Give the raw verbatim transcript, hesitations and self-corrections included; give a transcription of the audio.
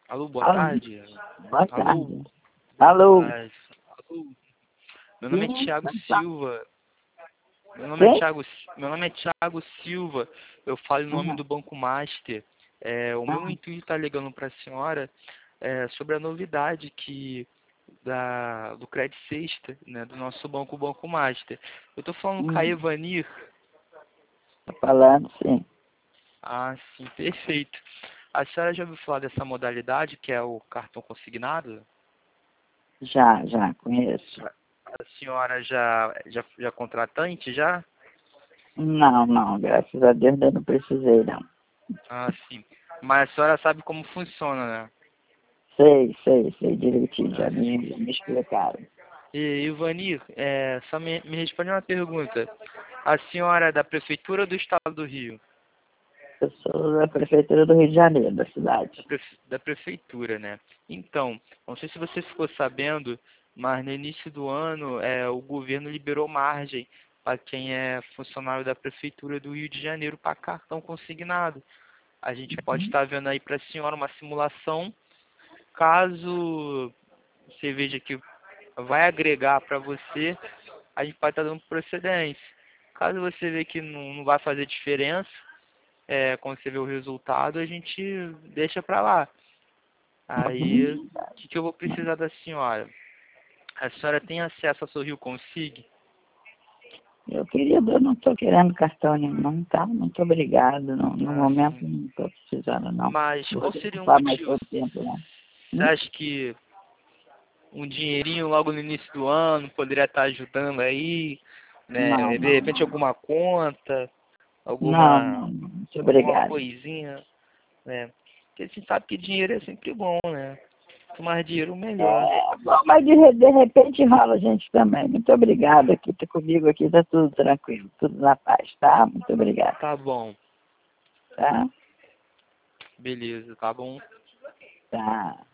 Alô, boa Alô, tarde. boa Alô, tarde. boa Alô, tarde. Alô. Meu nome é quem? Thiago Silva. Meu nome é Quem? Thiago, meu nome é Thiago Silva. Eu falo em nome Ah, do Banco Master. É, o meu ah, intuito está ligando para a senhora é, sobre a novidade que da, do Credit Sexta, né, do nosso banco, o Banco Master. Eu estou falando com a hum, Evanir. tá falando, sim. Ah, sim, perfeito. A senhora já ouviu falar dessa modalidade, que é o cartão consignado? Já, já, conheço. A senhora já, já, já é contratante, já? Não, não, graças a Deus ainda não precisei, não. Ah, sim. Mas a senhora sabe como funciona, né? Sei, sei, sei direitinho, Ah, já me, sim. me explicaram. E, Ivanir, é, só me, me responde uma pergunta. A senhora é da Prefeitura do Estado do Rio? Eu sou da Prefeitura do Rio de Janeiro, da Da, cidade. prefe- da Prefeitura, né? Então, não sei se você ficou sabendo, mas no início do ano é, o governo liberou margem para quem é funcionário da Prefeitura do Rio de Janeiro para cartão consignado. A gente pode Uhum. estar vendo aí para a senhora uma simulação. Caso você veja que vai agregar para você, a gente pode estar dando procedência. Caso você vê que não, não vai fazer diferença, é, quando você vê o resultado, a gente deixa para lá. Aí, o Uhum. que, que eu vou precisar da senhora? A senhora tem acesso ao Sorrio Consig? Eu queria, eu não estou querendo cartão nenhum, não, tá? Muito obrigado. No, no Ah, momento sim. não estou precisando, não. Mas Vou qual seria o ocupar mais motivo? seu tempo, né? Você Hum? acha que um dinheirinho logo no início do ano poderia estar ajudando aí, Não, né? De não, repente não. alguma conta, Não, não, alguma, não. Muito alguma obrigado. coisinha, né? Porque a gente sabe que dinheiro é sempre bom, né? Quanto mais dinheiro, melhor. É, bom, mas de, re- de repente rola a gente também. Muito obrigada aqui, tá comigo aqui, tá tudo tranquilo, tudo na paz, tá? Muito obrigada, Tá bom, tá? beleza, tá bom. Tá.